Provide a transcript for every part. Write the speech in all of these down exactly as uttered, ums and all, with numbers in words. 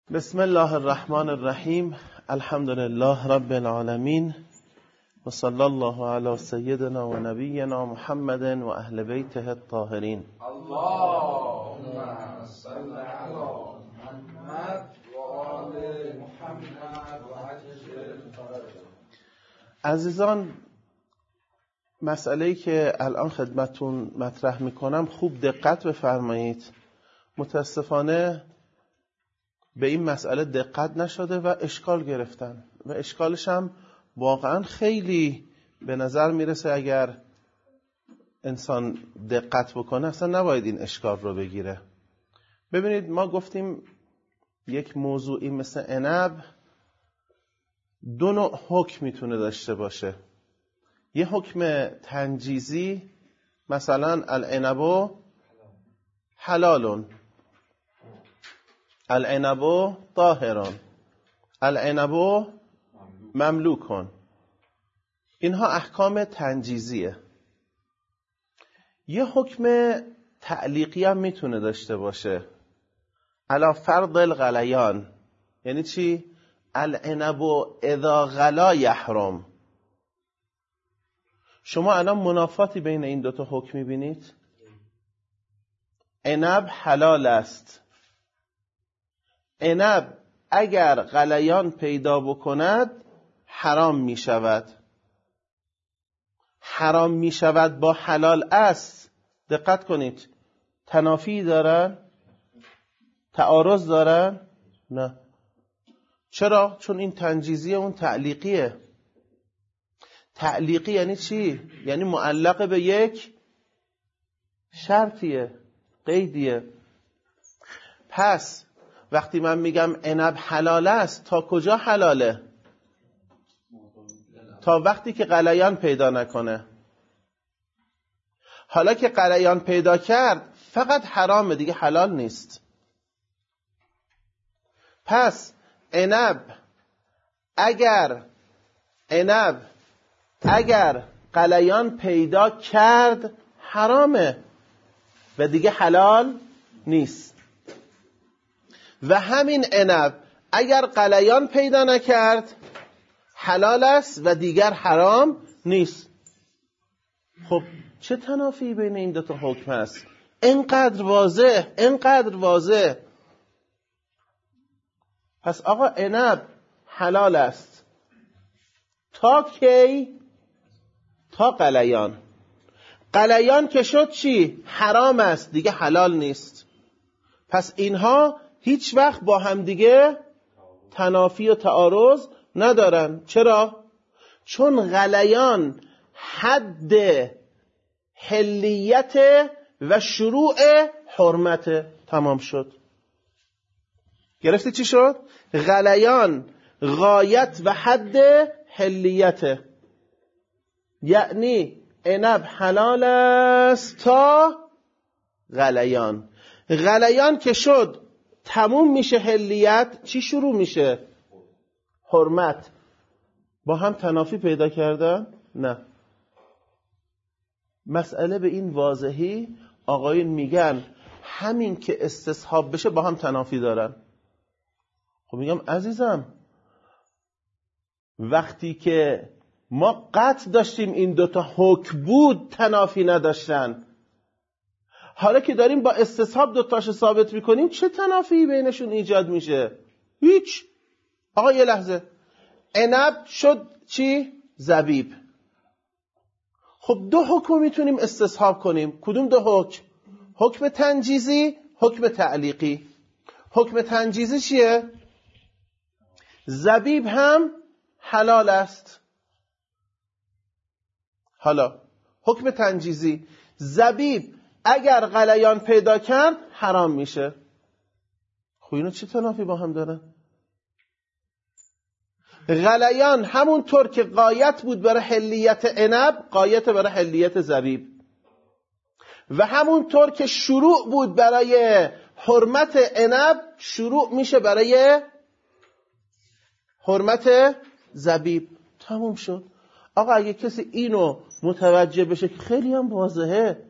بسم الله الرحمن الرحیم. الحمد لله رب العالمین و صلی الله علی سیدنا و نبینا محمد و اهل بیته الطاهرین. اللهم صل علی محمد و آل محمد و عجل فرجهم. عزیزان، مسئله‌ای که الان خدمتون مطرح میکنم خوب دقت بفرمایید. متاسفانه به این مسئله دقت نشده و اشکال گرفتن و اشکالش هم واقعا خیلی به نظر میرسه اگر انسان دقت بکنه اصلا نباید این اشکال رو بگیره. ببینید، ما گفتیم یک موضوعی مثل عنب دو نوع حکم میتونه داشته باشه. یه حکم تنجیزی، مثلا العنب حلال، العنب طاهر، العنب مملوک. اینها احکام تنجیزیه. یه حکم تعلیقی هم میتونه داشته باشه، علی فرض الغلیان. یعنی چی؟ العنب اذا غلا یحرم. شما الان منافاتی بین این دوتا حکم میبینید؟ عنب حلال است. عنب اگر غلیان پیدا بکند حرام می شود. حرام می شود با حلال است. دقت کنید، تنافی دارن؟ تعارض دارن؟ نه. چرا؟ چون این تنجیزی اون تعلیقیه. تعلیقی یعنی چی؟ یعنی معلق به یک شرطیه، قیدیه. پس وقتی من میگم عنب حلال است، تا کجا حلاله؟ تا وقتی که غلیان پیدا نکنه. حالا که غلیان پیدا کرد فقط حرامه، دیگه حلال نیست. پس عنب اگر عنب اگر غلیان پیدا کرد حرامه و دیگه حلال نیست. و همین عنب اگر غلیان پیدا نکرد حلال است و دیگر حرام نیست. خب چه تنافی بین این دو تا حکم است؟ اینقدر واضح، اینقدر واضح. پس آقا عنب حلال است تا کی؟ تا غلیان. غلیان که شد چی؟ حرام است، دیگه حلال نیست. پس اینها هیچ وقت با هم دیگه تنافی و تعارض ندارن. چرا؟ چون غلیان حد حلیت و شروع حرمت تمام شد. گرفتی چی شد؟ غلیان غایت و حد حلیت، یعنی عنب حلال است تا غلیان. غلیان که شد تموم میشه حلیت، چی شروع میشه؟ حرمت. با هم تنافی پیدا کردن؟ نه. مسئله به این واضحی آقایون میگن همین که استصحاب بشه با هم تنافی دارن. خب میگم عزیزم، وقتی که ما قطع داشتیم این دوتا حکم بود تنافی نداشتن. حالا که داریم با استصحاب دوتاشو ثابت میکنیم چه تنافی بینشون ایجاد میشه؟ هیچ. آقا یه لحظه، عنب شد چی؟ زبیب. خب دو حکم میتونیم استصحاب کنیم. کدوم دو حکم؟ حکم تنجیزی، حکم تعلیقی. حکم تنجیزی چیه؟ زبیب هم حلال است. حالا حکم تنجیزی، زبیب اگر غلیان پیدا کرد حرام میشه. خب اینا چه تنافی با هم دارن؟ غلیان همونطور که غایت بود برای حلیت عنب، غایت برای حلیت زبیب. و همونطور که شروع بود برای حرمت عنب، شروع میشه برای حرمت زبیب. تموم شد. آقا اگه کسی اینو متوجه بشه که خیلی هم واضحه،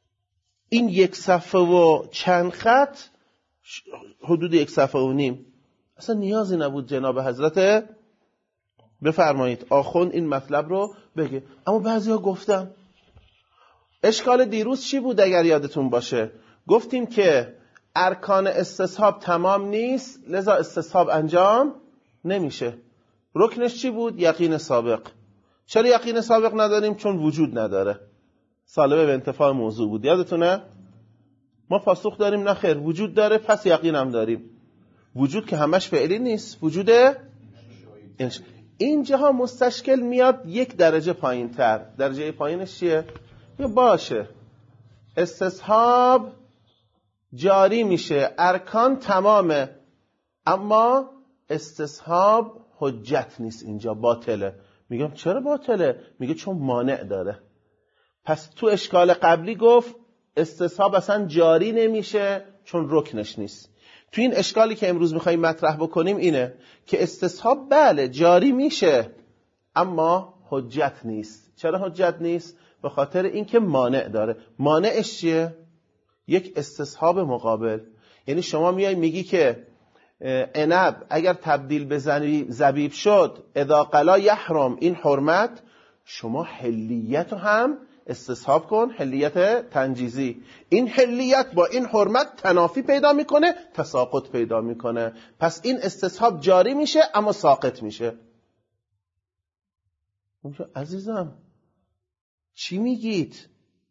این یک صفحه و چند خط، حدود یک صفحه و نیم، اصلا نیازی نبود جناب حضرت بفرمایید آخوند این مطلب رو بگه. اما بعضیا گفتن. اشکال دیروز چی بود اگر یادتون باشه؟ گفتیم که ارکان استصحاب تمام نیست، لذا استصحاب انجام نمیشه. رکنش چی بود؟ یقین سابق. چرا یقین سابق نداریم؟ چون وجود نداره. سالبه به انتفاع موضوع بود، یادتونه؟ ما پاسخ داریم نه خیر، وجود داره پس یقین هم داریم. وجود که همش فعلی نیست، وجود اینجاها مستشکل میاد یک درجه پایین تر. درجه پایینش چیه؟ یا باشه استصحاب جاری میشه، ارکان تمامه، اما استصحاب حجت نیست، اینجا باطله. میگم چرا باطله؟ میگه چون مانع داره. پس تو اشکال قبلی گفت استصحاب اصلا جاری نمیشه چون رکنش نیست. تو این اشکالی که امروز میخواییم مطرح بکنیم اینه که استصحاب بله جاری میشه اما حجت نیست. چرا حجت نیست؟ به خاطر اینکه مانع داره. مانعش چیه؟ یک استصحاب مقابل. یعنی شما میای میگی که عنب اگر تبدیل به زبیب شد اذا قلا یحرم، این حرمت، شما حلیت هم استصحاب کن، حلیت تنجیزی. این حلیت با این حرمت تنافی پیدا میکنه، تساقط پیدا میکنه. پس این استصحاب جاری میشه اما ساقط میشه. عزیزم چی میگید؟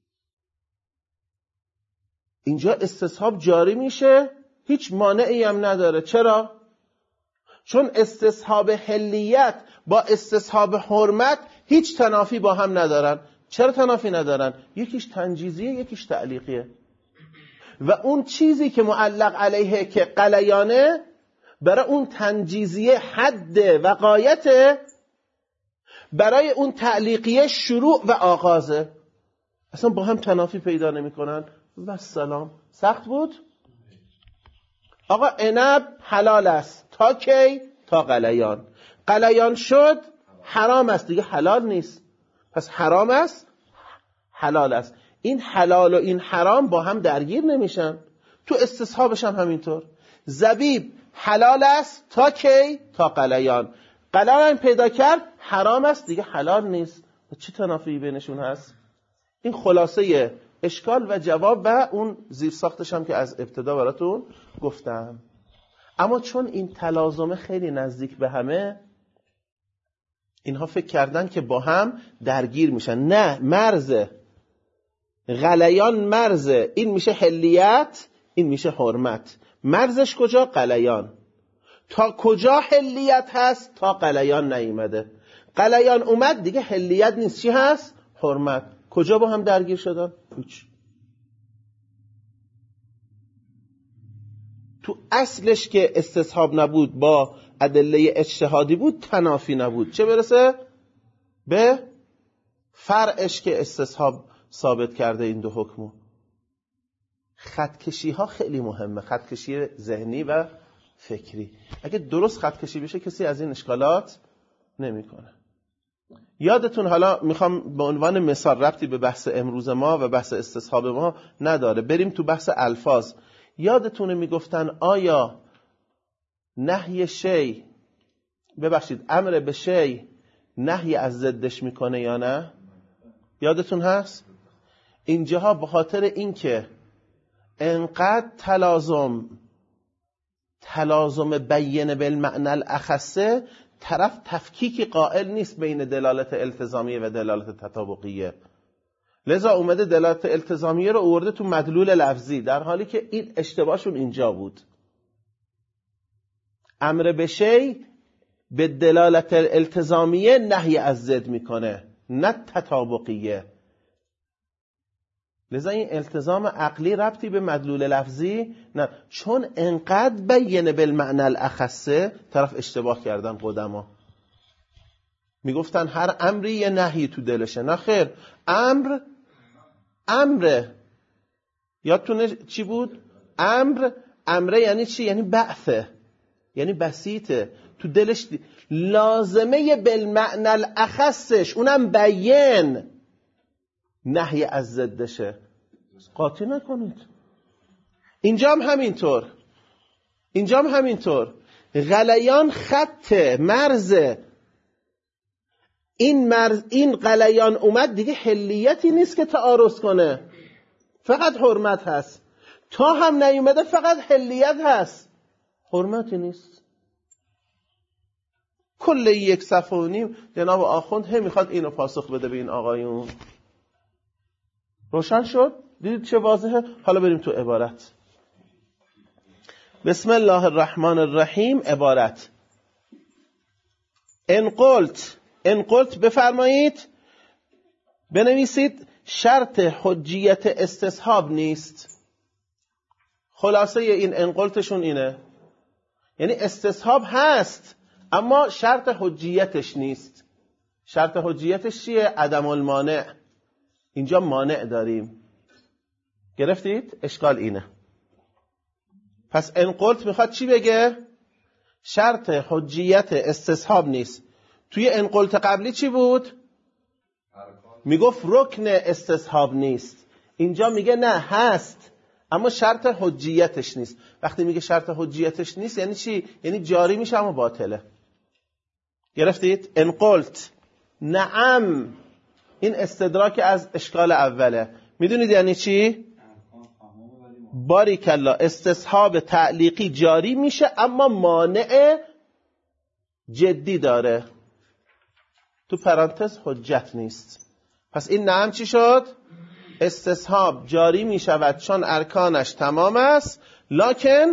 اینجا استصحاب جاری میشه، هیچ مانعی هم نداره. چرا؟ چون استصحاب حلیت با استصحاب حرمت هیچ تنافی با هم ندارن. چرا تنافی ندارن؟ یکیش تنجیزیه یکیش تعلیقیه. و اون چیزی که معلق علیه که قلیانه، برای اون تنجیزیه حد و غایته، برای اون تعلیقیه شروع و آغازه. اصلا با هم تنافی پیدا نمی کنن. و سلام. سخت بود؟ آقا عنب حلال است تا کی؟ تا قلیان. قلیان شد حرام است دیگه، حلال نیست. پس حرام است حلال است. این حلال و این حرام با هم درگیر نمیشن. تو استصحابش هم همینطور. زبیب حلال است تا کی؟ تا قلیان. قلیان پیدا کرد حرام است دیگه، حلال نیست. چه تنافی بینشون هست؟ این خلاصه اشکال و جواب و اون زیر ساختش هم که از ابتدا براتون گفتم. اما چون این تلازمه خیلی نزدیک به همه، اینها فکر کردن که با هم درگیر میشن. نه، مرزه. غلیان مرزه. این میشه حلیت، این میشه حرمت. مرزش کجا؟ قلیان. تا کجا حلیت هست؟ تا قلیان نیامده. قلیان اومد دیگه حلیت نیست، چی هست؟ حرمت. کجا با هم درگیر شدن؟ هیچ. تو اصلش که استصحاب نبود، با ادله اجتهادی بود، تنافی نبود. چه برسه به فرعش که استصحاب ثابت کرده این دو حکمو. خطکشی ها خیلی مهمه، خطکشی ذهنی و فکری. اگه درست خطکشی بشه کسی از این اشکالات نمیکنه. یادتون، حالا میخوام به عنوان مثال، ربطی به بحث امروز ما و بحث استصحاب ما نداره، بریم تو بحث الفاظ. یادتونه میگفتن آیا نهی شی، ببخشید امر به شی نهی از ضدش میکنه یا نه؟ یادتون هست؟ اینجاها به خاطر اینکه انقدر تلازم تلازم بیان بالمعنى الاخصه، طرف تفکیکی قائل نیست بین دلالت التزامیه و دلالت تطابقیه، لذا اومده دلالت التزامیه رو آورده تو مدلول لفظی، در حالی که این اشتباهشون اینجا بود. امر به شی به دلالت التزامیه نهی از ضد میکنه، نه تطابقیه. لذا این التزام عقلی ربطی به مدلول لفظی نه، چون انقدر بیان بالمعنى الاخصه، طرف اشتباه کردن قدما. میگفتن هر امری یه نهی تو دلشه. نه خیر، امر امر یادتونه چی بود؟ امر امره یعنی چی؟ یعنی بعثه، یعنی بسیطه تو دلش دی. لازمه بالمعنى الاخصش اونم بیان نهی از ضدشه. قاطی نکنید. اینجا هم همینطور، اینجا هم همینطور. غلیان خط مرز، این مرز این غلیان اومد دیگه حلیتی نیست که تعارض کنه، فقط حرمت هست. تا هم نیومده فقط حلیت هست، حرمتی نیست. کل یک صفحه و نیم جناب آخوند هم میخواد اینو پاسخ بده به این آقایون. روشن شد؟ دیدید چه واضحه؟ حالا بریم تو عبارت. بسم الله الرحمن الرحیم. عبارت ان قلت، ان قلت بفرمایید، بنویسید شرط حجیت استصحاب نیست. خلاصه این ان قلتشون اینه، یعنی استصحاب هست اما شرط حجیتش نیست. شرط حجیتش چیه؟ عدم المانع. اینجا مانع داریم. گرفتید؟ اشکال اینه. پس ان قلت میخواد چی بگه؟ شرط حجیت استصحاب نیست. توی ان قلت قبلی چی بود؟ میگفت رکن استصحاب نیست. اینجا میگه نه هست اما شرط حجیتش نیست. وقتی میگه شرط حجیتش نیست یعنی چی؟ یعنی جاری میشه اما باطله. گرفتید؟ ان قلت نعم، این استدراک از اشکال اوله. میدونید یعنی چی؟ باریک الله، استصحاب تعلیقی جاری میشه اما مانع جدی داره، تو پرانتز حجت نیست. پس این نعم چی شد؟ استصحاب جاری میشود چون ارکانش تمام است لکن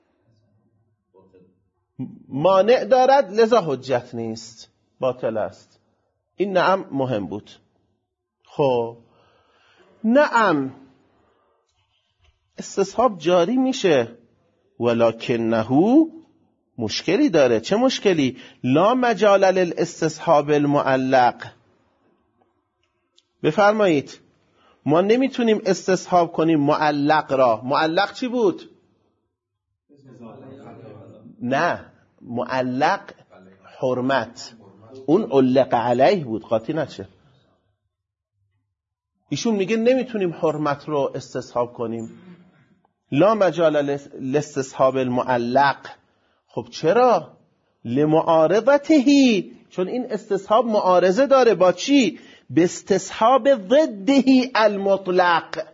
مانع دارد لذا حجت نیست، باطل است. این نعم مهم بود. خب نعم استصحاب جاری میشه ولکنه مشکلی داره. چه مشکلی؟ لا مجال للاستصحاب المعلق. بفرمایید ما نمیتونیم استصحاب کنیم معلق را. معلق چی بود؟ نه معلق حرمت، اون علق علیه بود، قاطی نشه. ایشون میگه نمیتونیم حرمت رو استصحاب کنیم. لا مجال لاستصحاب المعلق. خب چرا؟ لمعارضته، چون این استصحاب معارضه داره با چی؟ به استصحاب ضده المطلق.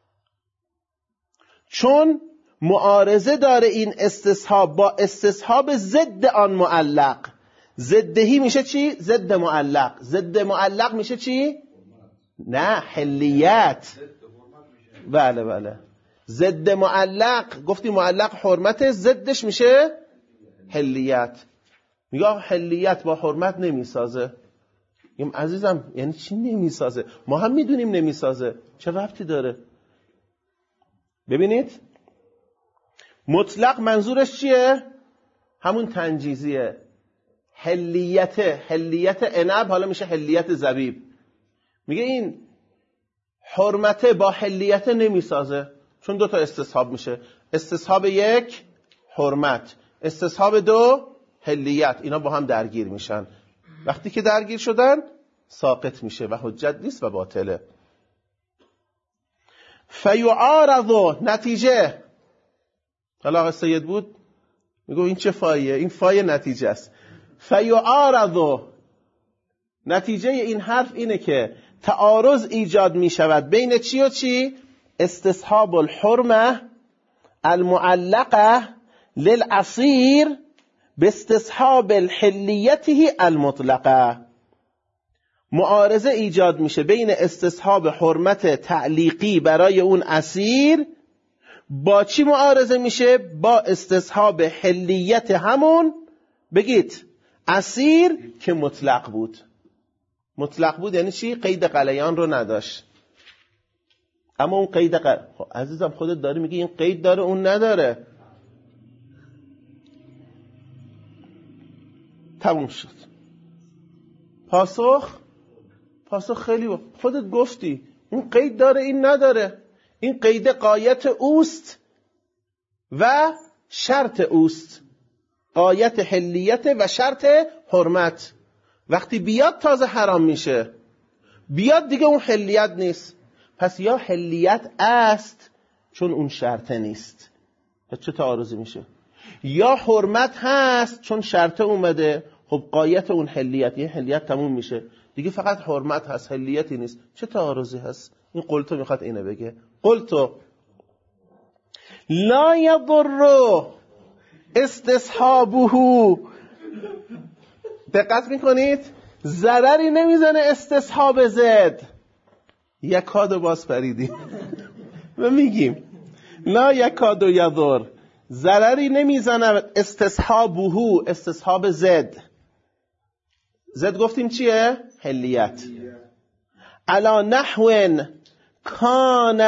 چون معارضه داره این استصحاب با استصحاب ضد آن معلق. ضدهی میشه چی؟ ضد معلق. ضد معلق میشه چی؟ نه حلیت. بله بله. ضد معلق گفتی معلق حرمت، ضدش میشه حلیت. میگه حلیت با حرمت نمیسازه. میگم عزیزم یعنی چی نمیسازه؟ ما هم میدونیم نمیسازه، چه ربطی داره؟ ببینید مطلق منظورش چیه؟ همون تنجیزیه. حلیت، حلیت عنب حالا میشه حلیت زبیب. میگه این حرمت با حلیت نمیسازه چون دو تا استصحاب میشه. استصحاب یک حرمت، استصحاب دو حلیت، اینا با هم درگیر میشن. وقتی که درگیر شدن ساقط میشه و حجت نیست و باطله. فیعارض، نتیجه. حالا آقا سید بود میگو این چه فایه؟ این فای نتیجه است. فیعارض، نتیجه این حرف اینه که تعارض ایجاد میشود بین چی و چی؟ استصحاب الحرمه المعلقه للعصیر باستصحاب الحلیته المطلقه. معارضه ایجاد میشه بین استصحاب حرمت تعلیقی برای اون عصیر با چی معارضه میشه؟ با استصحاب حلیت همون بگید عصیر که مطلق بود. مطلق بود یعنی چی؟ قید غلیان رو نداشت. اما اون قید غ... خب عزیزم خودت داری میگی این قید داره اون نداره. تموم شد. پاسخ پاسخ خیلی با. خودت گفتی اون قید داره این نداره. این قید غایت اوست و شرط اوست. غایت حلیت و شرط حرمت. وقتی بیاد تازه حرام میشه، بیاد دیگه اون حلیت نیست. پس یا حلیت است چون اون شرط نیست، پس چه تعارضی میشه؟ یا حرمت هست چون شرط اومده، خب غایت اون حلیت، یه حلیت تموم میشه دیگه، فقط حرمت هست حلیتی نیست. چه تعارضی هست؟ این قلتو میخواد اینه بگه. قلتو لا یضر استصحابه، دقت میکنید ضرری نمیزنه استصحاب زد. یکادو باز پریدیم و میگیم لا یکادو یضر، ضرری نمیزنه استصحابه، استصحاب زد. زد گفتیم چیه؟ حلیت. علا نحو کان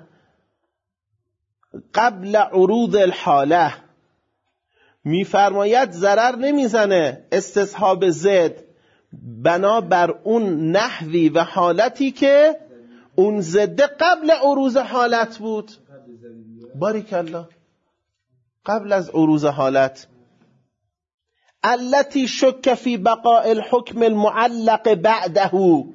قبل عروض الحاله، میفرماید ضرر نمیزنه استصحاب زد بنا بر اون نحوی و حالتی که اون زده قبل عروض حالت بود. باریکالله، قبل از عروض حالت. التي شک فی بقاء الحکم المعلق بعده،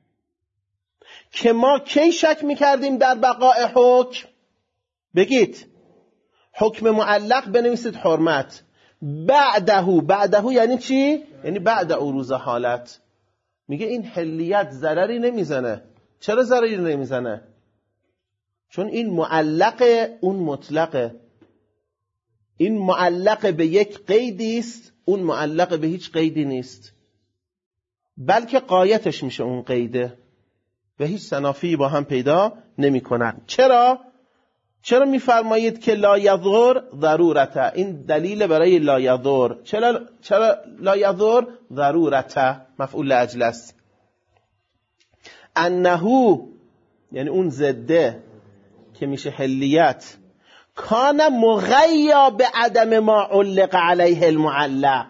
که ما کی شک میکردیم در بقاء حکم؟ بگید حکم معلق بنویسید حرمت، بعده، بعده یعنی چی؟ یعنی بعد عروض حالت. میگه این حلیت ضرری نمیزنه. چرا ضرری نمیزنه؟ چون این معلق اون مطلقه. این معلق به یک قیدی است، اون معلق به هیچ قیدی نیست، بلکه غایتش میشه اون قیده و هیچ تنافی با هم پیدا نمی کنن. چرا؟ چرا میفرمایید که لا یضر ضرورته؟ این دلیل برای لا یضر. چرا چرا لا یضر ضرورته؟ مفعول لاجل است. انه یعنی اون زده که میشه حلیت، کان مغیا به عدم ما علق علیه المعلق،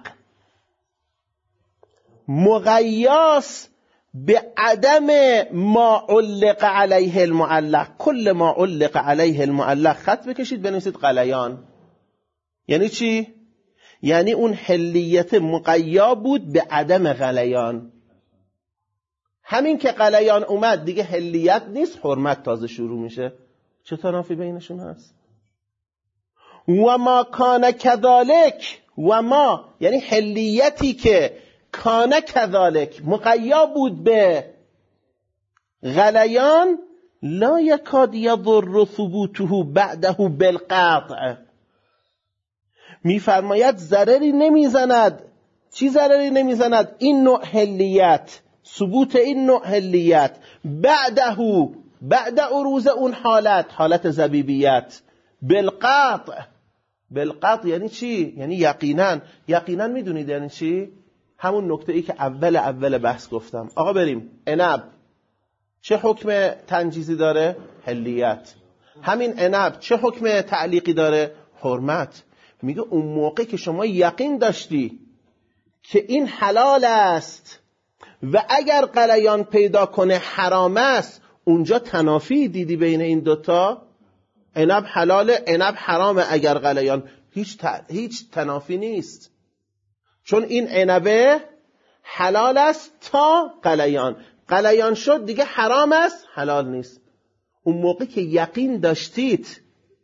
مغیاس به عدم ما علق علیه المعلق. کل ما علق علیه المعلق خط بکشید بنویسید غلیان. یعنی چی؟ یعنی اون حلیت مغیا بود به عدم غلیان. همین که غلیان اومد دیگه حلیت نیست، حرمت تازه شروع میشه. چه تنافی بینشون هست؟ و ما کان کذالک، و ما یعنی حلیتی که کان کذالک مقیا بود به غلیان، لا یکاد یضر ثبوته بعده بالقطع، میفرماید ضرری نمیزند. چی ضرری نمیزند؟ این نوع حلیت، ثبوت این نوع حلیت بعده، بعد عروض اون حالت، حالت زبیبیت، بالقطع. بالقطع یعنی چی؟ یعنی یقینا. یقینا میدونید یعنی چی؟ همون نکته ای که اول اول بحث گفتم. آقا بریم، عنب چه حکم تنجیزی داره؟ حلیت. همین عنب چه حکم تعلیقی داره؟ حرمت. میگه اون موقع که شما یقین داشتی که این حلال است و اگر غلیان پیدا کنه حرام است، اونجا تنافی دیدی بین این دوتا؟ عنب حلاله، عنب حرامه اگر غلیان، هیچ ت... هیچ تنافی نیست، چون این عنبه حلال است تا غلیان، غلیان شد دیگه حرام است، حلال نیست. اون موقع که یقین داشتید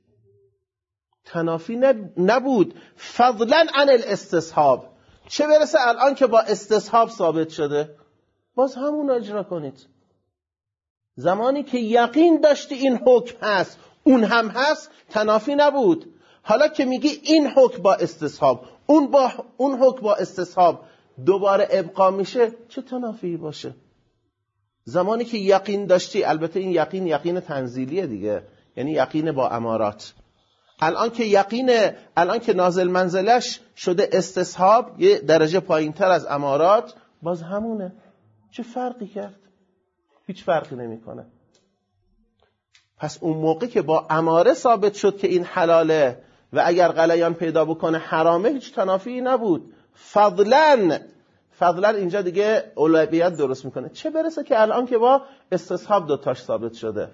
تنافی نبود. فضلا عن الاستصحاب، چه برسه الان که با استصحاب ثابت شده، باز همون اجرا کنید. زمانی که یقین داشتی این حکم هست اون هم هست، تنافی نبود. حالا که میگی این حکم با استصحاب، اون با اون حکم با استصحاب دوباره ابقا میشه، چه تنافی باشه؟ زمانی که یقین داشتی، البته این یقین یقین تنزیلیه دیگه، یعنی یقین با امارات. الان که یقین، الان که نازل منزلش شده استصحاب، یه درجه پایین تر از امارات، باز همونه. چه فرقی کرد؟ هیچ فرقی نمیکنه. پس اون موقع که با اماره ثابت شد که این حلاله و اگر غلیان پیدا بکنه حرامه، هیچ تنافی نبود. فضلا، فضلا اینجا دیگه اولویت درست میکنه. چه برسه که الان که با استصحاب دوتاش ثابت شده.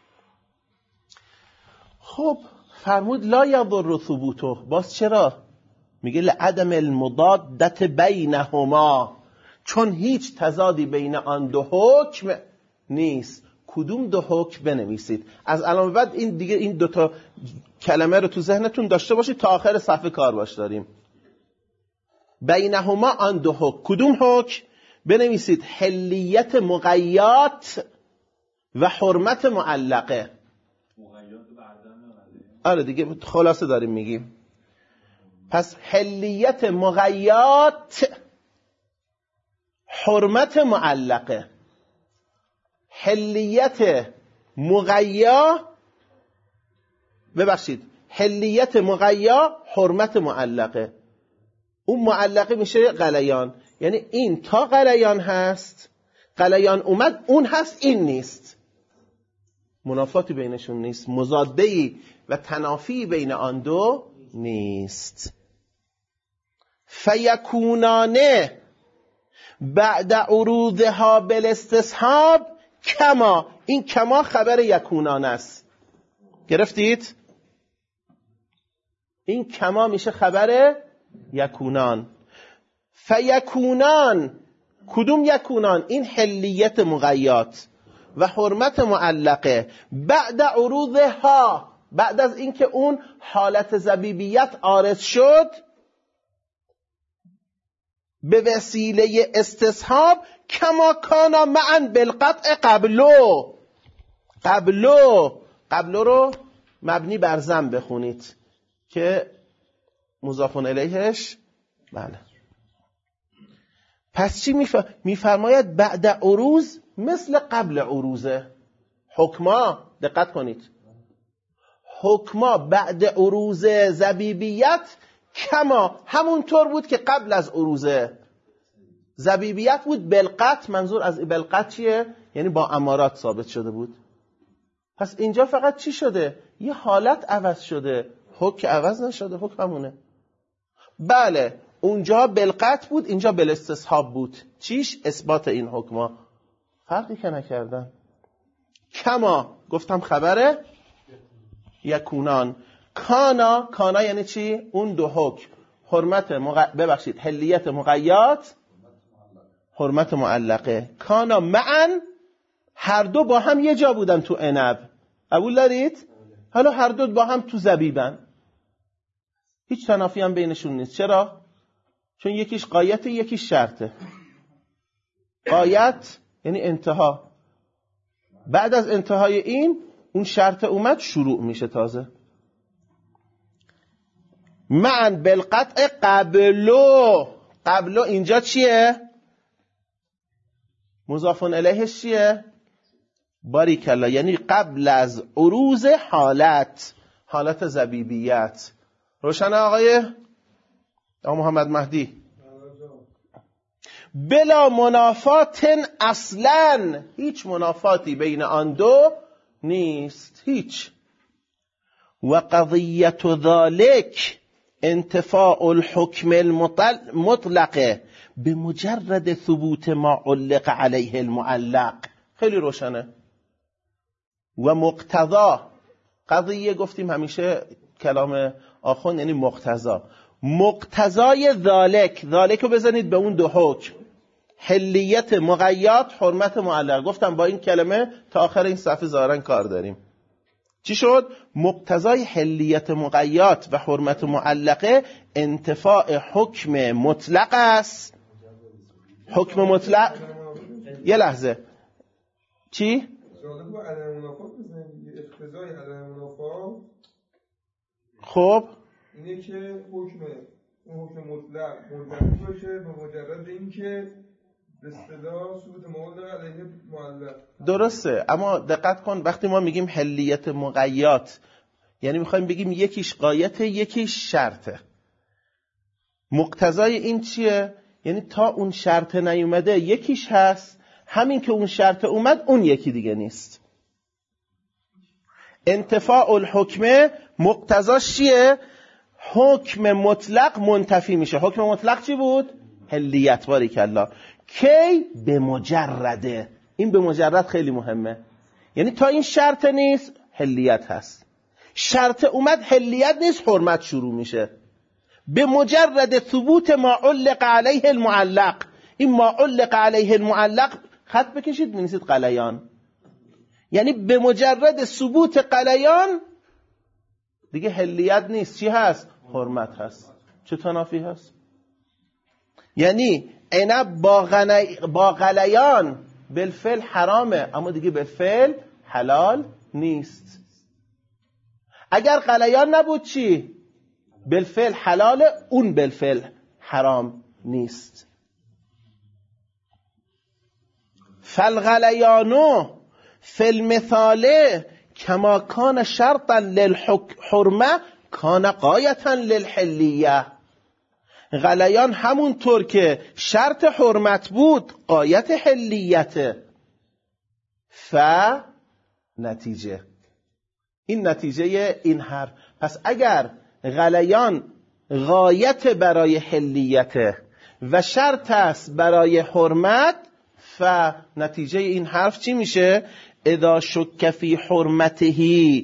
خب فرمود لا یضر ثبوته، باز چرا؟ میگه لعدم المضادت بینهما، چون هیچ تضادی بین آن دو حکم نیست. کدوم دو حکم بنویسید. از الان بعد این دیگه این دو تا کلمه رو تو ذهنتون داشته باشید تا آخر صفحه کار باش داریم. بینهما آن دو حکم. کدوم حکم؟ بنویسید حلیت مقیات و حرمت معلقه. آره دیگه خلاصه داریم میگیم. پس حلیت مقیات، حرمت معلقه. حلیت مقیا ببخشید حلیت مقیا، حرمت معلقه. اون معلقه میشه غلیان، یعنی این تا غلیان هست، غلیان اومد اون هست این نیست، منافاتی بینشون نیست، مضاده‌ای و تنافی بین آن دو نیست. فیکونانه بعد عروضها بالاستصحاب کما. این کما خبر یکونان است. گرفتید؟ این کما میشه خبر یکونان. فیکونان، کدوم یکونان؟ این حلیت مقیات و حرمت معلقه بعد عروضها، بعد از اینکه اون حالت زبیبیت عارض شد به وسیله استصحاب، کما کانا معا بالقطع قبلو. قبلو قبلو رو مبنی بر ضم بخونید که مضاف الیهش. بله. پس چی میفرماید؟ بعد عروض مثل قبل عروضه. حکما، دقت کنید، حکما بعد عروض زبیبیت کما همونطور بود که قبل از عروض زبیبیت بود. بلقط، منظور از بلقط چیه؟ یعنی با امارات ثابت شده بود. پس اینجا فقط چی شده؟ یه حالت عوض شده، حکم عوض نشده، حکم همونه. بله، اونجا بلقط بود، اینجا بالاستصحاب بود. چیش؟ اثبات این حکما، فرقی که نکردن. کما گفتم خبره یکونان. کانا، کانا یعنی چی؟ اون دو حکم، حرمت مغ... ببخشید حلیت مقیات، حرمت معلقه. کانا معا، هر دو با هم یه جا بودن تو عنب. قبول دارید؟ حالا هر دو با هم تو زبیبن، هیچ تنافی هم بینشون نیست. چرا؟ چون یکیش غایت، یکیش شرطه. غایت یعنی انتها، بعد از انتهای این اون شرط اومد، شروع میشه تازه. معا بالقطع قبلو. قبلو اینجا چیه؟ مضاف الیهش چیه؟ باریک الله، یعنی قبل از عروض حالت، حالت زبیبیت. روشن آقای آقا محمد مهدی؟ بلا منافات اصلا، هیچ منافاتی بین آن دو نیست، هیچ. و قضیت ذالک انتفاع الحکم المطلق به مجرد ثبوت ما علق علیه المعلق. خیلی روشنه. و مقتضا، قضیه گفتیم همیشه کلام آخوند یعنی مقتضا. مقتضای ذالک، ذالک رو بزنید به اون دو حکم، حلیت مقیات، حرمت معلق. گفتم با این کلمه تا آخر این صفحه ظاهرا کار داریم. چی شد؟ مقتضای حلیت مقیات و حرمت معلقه انتفاع حکم مطلق است. حکم مطلق، یه لحظه، چی؟ خب اینه که حکم اون حکم مطلق منطبق باشه به مجرد اینکه به اصطلاح ثبوت معلق علیه معلق. درسته، اما دقت کن وقتی ما میگیم حلیت مقیات یعنی میخوایم بگیم یکیش غایت یکیش شرطه. مقتضای این چیه؟ یعنی تا اون شرط نیومده یکیش هست، همین که اون شرط اومد اون یکی دیگه نیست. انتفاع الحکمه مقتضاش چیه؟ حکم مطلق منتفی میشه. حکم مطلق چی بود؟ حلیت. باریک الله. کی؟ به مجرده. این به مجرد خیلی مهمه، یعنی تا این شرط نیست حلیت هست، شرط اومد حلیت نیست، حرمت شروع میشه. به مجرد ثبوت ما علق علیه المعلق. این ما علق علیه المعلق خط بکشید بنویسید غلیان، یعنی به مجرد ثبوت غلیان دیگه حلیت نیست، چی هست؟ حرمت هست. چه تنافی هست؟ یعنی عنب با, غنی... با غلیان بالفعل حرامه، اما دیگه بالفعل حلال نیست. اگر غلیان نبود چی؟ بالفعل حلاله، اون بالفعل حرام نیست. فالغلیانو فی المثال کما کان شرطا للحرمه کان غایتا للحلیه. غلیان همونطور که شرط حرمت بود غایت حلیته. ف نتیجه، این نتیجه این حرف. پس اگر غلیان غایت برای حلیته و شرط است برای حرمت، ف نتیجه این حرف چی میشه؟ اذا شک فی حرمته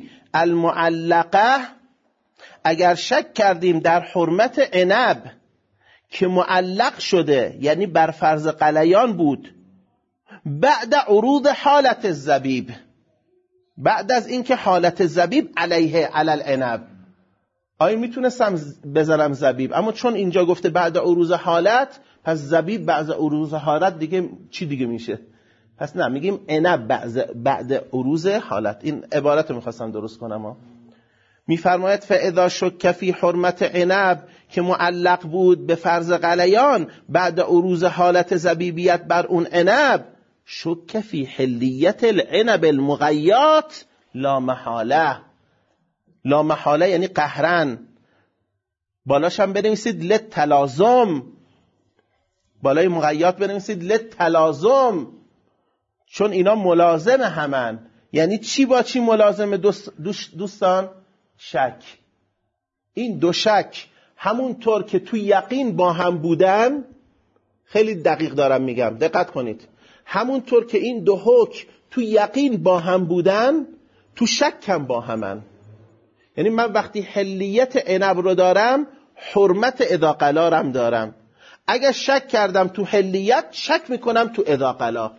المعلقه، اگر شک کردیم در حرمت عنب که معلق شده، یعنی بر فرض غلیان بود، بعد عروض حالت الزبیب، بعد از اینکه حالت زبیب علیه علی العنب، آیا میتونستم بذارم زبیب، اما چون اینجا گفته بعد عروض حالت، پس زبیب بعد عروض حالت دیگه چی دیگه میشه؟ پس نه، میگیم عنب بعد عروض حالت. این عبارت رو میخواستم درست کنم ها. میفرماید فاذا شک فی حرمت عنب که معلق بود به فرض غلیان بعد عروض حالت زبیبیت بر اون عنب، شک فی حلیت العنب المغیات لا محاله. لا محاله یعنی قهرن، بالاش هم بنویسید للتلازم، بالای مغیات بنویسید للتلازم، چون اینا ملازم همن. یعنی چی با چی ملازم دوست دوستان؟ شک. این دو شک همونطور که تو یقین با هم بودن، خیلی دقیق دارم میگم، دقت کنید، همونطور که این دو حکم تو یقین با هم بودن، تو شک هم با همن. یعنی من وقتی حلیت عنب رو دارم، حرمت اذا قلارم دارم. اگر شک کردم تو حلیت، شک میکنم تو اذا قلا.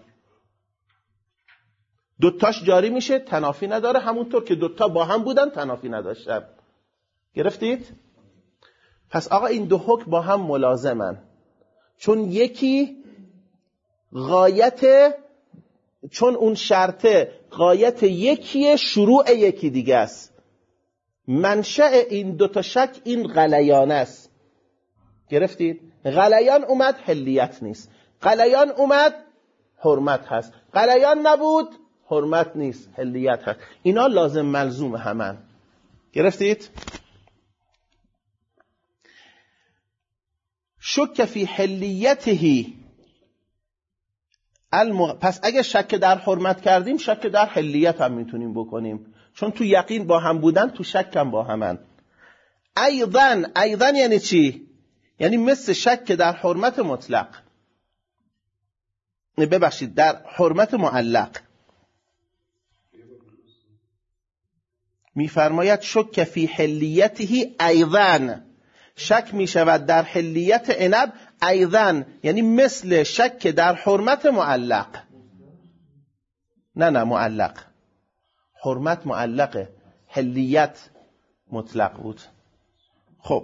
دوتاش جاری میشه، تنافی نداره، همونطور که دوتا با هم بودن تنافی نداشتن. گرفتید؟ پس آقا این دو حکم با هم ملازمن، چون یکی غایت، چون اون شرطه غایت یکیه، شروع یکی دیگه است. منشأ این دوتا شک این غلیان است. گرفتید؟ غلیان اومد حلیت نیست، غلیان اومد حرمت هست، غلیان نبود حرمت نیست حلیت هست. اینا لازم ملزوم همن. گرفتید؟ شک فی حلیته المغ... پس اگه شک در حرمت کردیم، شک در حلیت هم میتونیم بکنیم، چون تو یقین با هم بودن، تو شک هم با همن. ایضا، ایضا یعنی چی؟ یعنی مثل شک در حرمت مطلق، ببخشید در حرمت معلق. میفرماید شک فی حلیته ایضا، شک می شود در حلیت عنب ایضا، یعنی مثل شک در حرمت معلق. نه نه معلق، حرمت معلقه، حلیت مطلق بود. خب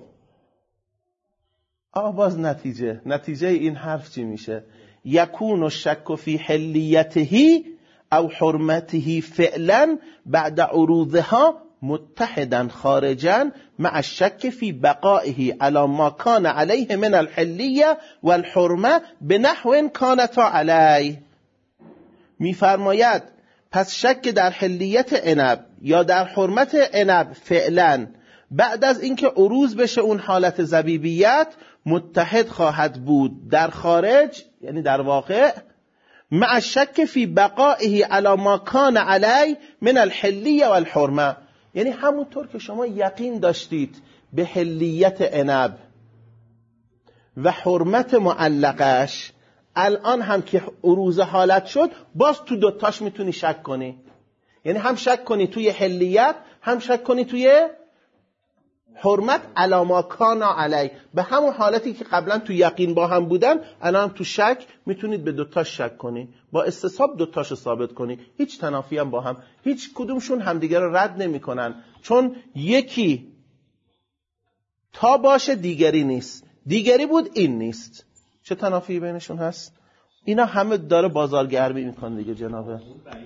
آقا باز نتیجه نتیجه این حرف چی میشه؟ یکون الشک فی حلیته او حرمته فعلا بعد عروضها متحدا خارجا مع الشك في بقائه على ما كان عليه من الحلیه والحرمه بنحو كانتا علیه. میفرماید پس شک در حلیت عنب یا در حرمت عنب فعلا بعد از اینکه عروض بشه اون حالت زبیبیت، متحد خواهد بود در خارج، یعنی در واقع مع الشك في بقائه على ما كان عليه من الحلیه والحرمه، یعنی همونطور که شما یقین داشتید به حلیت عنب و حرمت معلقش، الان هم که عروض حالت شد، باز تو دوتاش میتونی شک کنی. یعنی هم شک کنی توی حلیت، هم شک کنی توی حرمت علاما کانا علی، به همون حالتی که قبلا تو یقین با هم بودن الان تو شک میتونید به دوتاش شک کنی، با استصحاب دوتاشو ثابت کنی. هیچ تنافی هم با هم، هیچ کدومشون همدیگه رو رد نمیکنن، چون یکی تا باشه دیگری نیست، دیگری بود این نیست. چه تنافی بینشون هست؟ اینا همه داره بازارگرمی میکنه دیگه جنابه.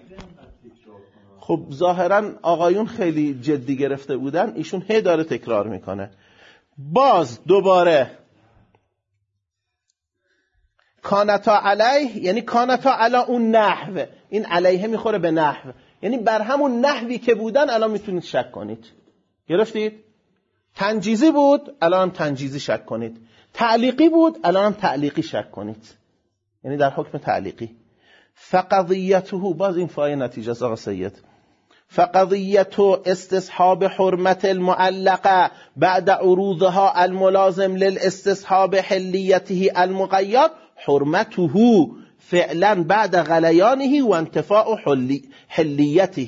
خب ظاهرا آقایون خیلی جدی گرفته بودن، ایشون هی داره تکرار میکنه. باز دوباره کانتا علیه، یعنی کانتا علا اون نحو، این علیه میخوره به نحو، یعنی بر همون نحوی که بودن الان میتونید شک کنید. گرفتید؟ تنجیزی بود الان تنجیزی شک کنید، تعلیقی بود الان تعلیقی شک کنید، یعنی در حکم تعلیقی. فقضیته، باز این فای نتیجه است آقا سید. فقضیته استصحاب حرمت المعلقه بعد عروضها الملازم للاستصحاب حلیته المقید حرمته فعلا بعد غلیانه و انتفاع حلیته.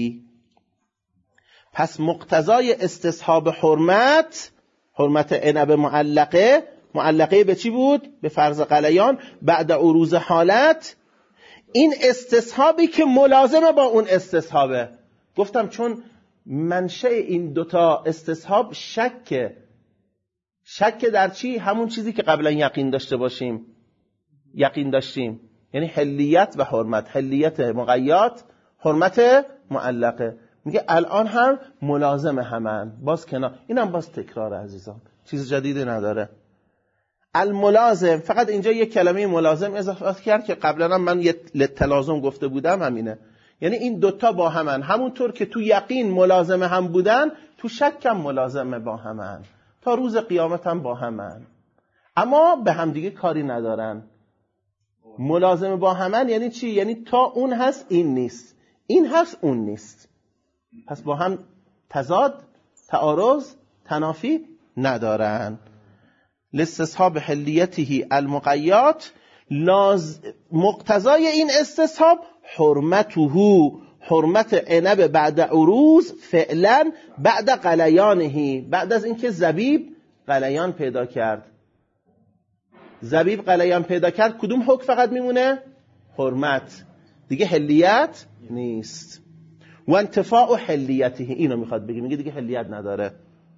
پس مقتضای استصحاب حرمت، حرمت عنب معلقه، معلقه به چی بود؟ به فرض غلیان بعد عروض حالت، این استصحابی که ملازمه با اون استصحابه. گفتم چون منشأ این دوتا استصحاب شکه. شک در چی؟ همون چیزی که قبلا یقین داشته باشیم، یقین داشتیم، یعنی حلیت و حرمت، حلیت مقید، حرمت معلقه. میگه الان هم ملازم همن، باز کنار. اینم باز تکرار عزیزان، چیز جدیدی نداره. الملازم، فقط اینجا یک کلمه ملازم اضافه کرد که قبلا من یه لتلازم گفته بودم، همینه. یعنی این دوتا با همن، همونطور که تو یقین ملازم هم بودن تو شک هم ملازم با همن، تا روز قیامت هم با همن، اما به هم دیگه کاری ندارن. ملازم با همن یعنی چی؟ یعنی تا اون هست این نیست، این هست اون نیست، پس با هم تضاد، تعارض، تنافی ندارن. لاستصحاب حلیته المقید، لاز مقتضای این استصحاب حرمته، حرمت عنب بعد عروض فعلا بعد غلیانه، بعد از اینکه زبیب غلیان پیدا کرد. زبیب غلیان پیدا کرد کدوم حکم فقط میمونه؟ حرمت، دیگه حلیت نیست. و انتفاع حلیته، اینو میخواد بگه، میگه دیگه حلیت نداره.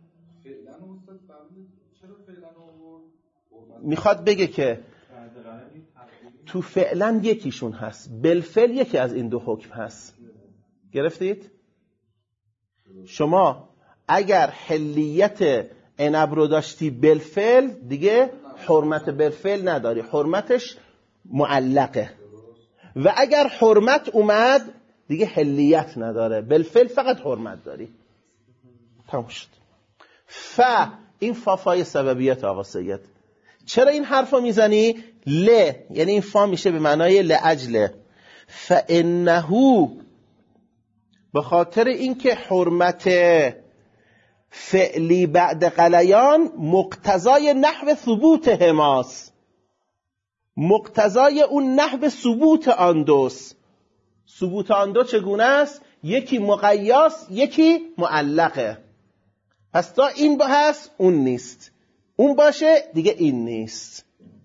میخواد بگه که تو فعلا یکیشون هست، بالفعل یکی از این دو حکم هست. گرفتید؟ شما اگر حلیت عنب رو داشتی بالفعل، دیگه حرمت بالفعل نداری، حرمتش معلقه. و اگر حرمت اومد دیگه حلیت نداره، بالفعل فقط حرمت داری. تمام شد. ف این فافای سببیت آقا سید. چرا این حرف رو میزنی؟ ل، یعنی این فا میشه به معنای لعجله. فانه، به خاطر اینکه حرمت فعلی بعد غلیان مقتضای نحو ثبوت هماس، مقتضای اون نحو ثبوت آن دوست. ثبوت آن دو چگونه است؟ یکی مقیاس، یکی معلقه. پس تا این با هست اون نیست، اون باشه دیگه این نیست.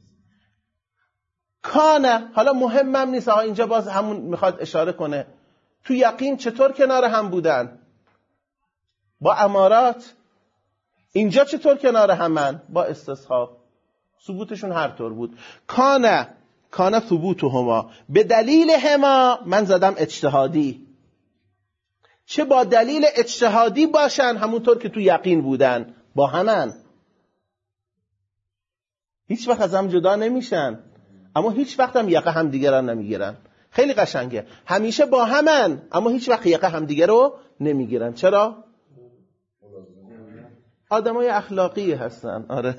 کانه، حالا مهمم نیست، آقا اینجا باز همون میخواد اشاره کنه. تو یقین چطور کنار هم بودن؟ با امارات. اینجا چطور کنار همن؟ با استصحاب. ثبوتشون هر طور بود. کانه، کانه ثبوت هما به دلیل هما، من زدم اجتهادی. چه با دلیل اجتهادی باشن، همونطور که تو یقین بودن، با همن. هیچ وقت از هم جدا نمیشن، اما هیچ وقت هم یقه هم دیگر رو نمیگیرن. خیلی قشنگه، همیشه با همن اما هیچ وقت یقه هم دیگر رو نمیگیرن. چرا؟ آدمای اخلاقی هستن. آره.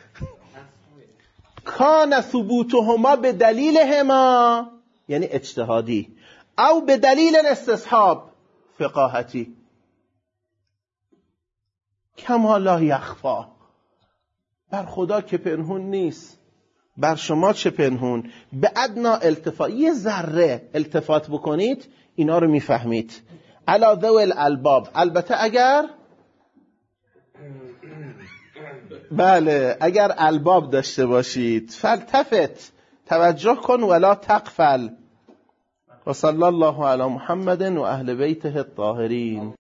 کان ثبوتهما به دلیل هما، یعنی اجتهادی، او به دلیل استصحاب فقاهتی. کما لا یخفا، بر خدا که پنهون نیست، بر شما چه پنهون. به ادنا التفات، یه ذره التفات بکنید اینا رو میفهمید. علا ذوی الالباب، البته اگر بله اگر الباب داشته باشید. فلتفت، توجه کن، ولا تغفل. و صلی الله علی محمد و اهل بیته الطاهرین.